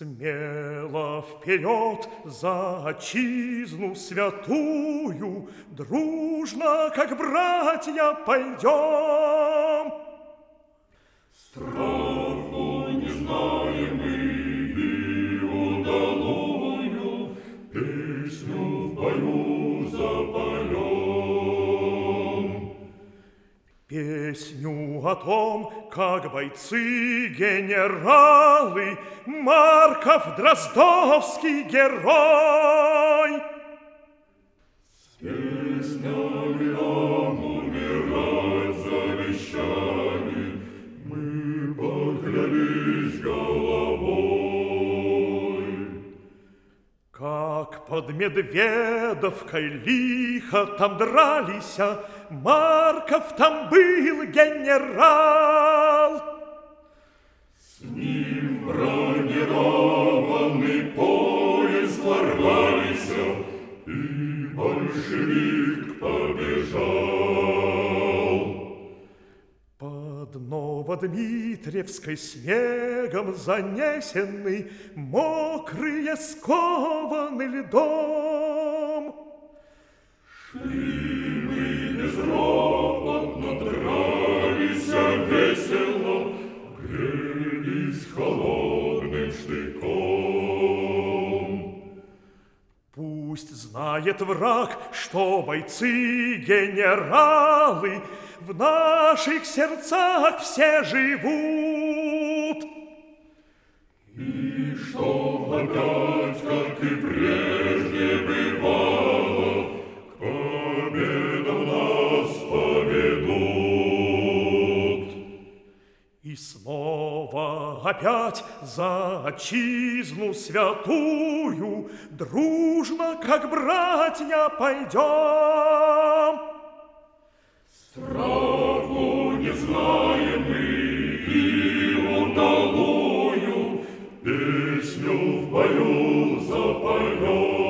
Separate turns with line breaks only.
Смело вперед за отчизну святую, дружно, как братья, пойдем.
Страху не знаем мы и удалую, песню в бою запоем.
Песню о том, как бойцы-генералы, Марков Дроздовский герой.
С песнями нам умирать завещали, мы поклялись головой.
Как под Медведовкой лихо там дрались, Марков там был генерал.
С ним бронированный поезд ворвались, и большевик побежал.
Под Новодмитриевской снегом занесенный, мокрые скованы льдом.
Шли мы безропотно, дрались весело, грелись холодным штыком.
Пусть знает враг, что бойцы-генералы в наших сердцах все живут.
И что опять, как и прежде бывало, к победам нас поведут.
И снова опять за отчизну святую дружно, как братья, пойдем.
Страху не знаем мы и удалую, песню в бою запоем.